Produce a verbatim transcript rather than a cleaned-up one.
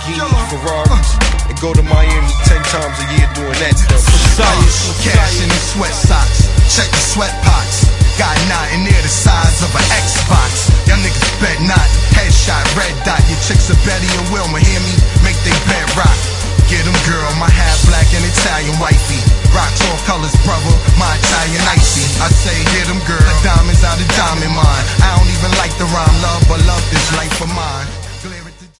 Lamborghinis, Ferraris, and go to Miami ten times a year doing that stuff. Some cash in these sweat socks, check the sweat pots. Got nothing near the size of an Xbox. Y'all niggas bet not. Headshot, red dot. Your chicks are Betty and Wilma, hear me? Make they bed rock. Get them, girl, my half black and Italian wifey. Rocks all colors, brother, my Italian icy. I say, hit them, girl, the diamonds out of diamond mine. I don't even like the rhyme, love, but love this life of mine.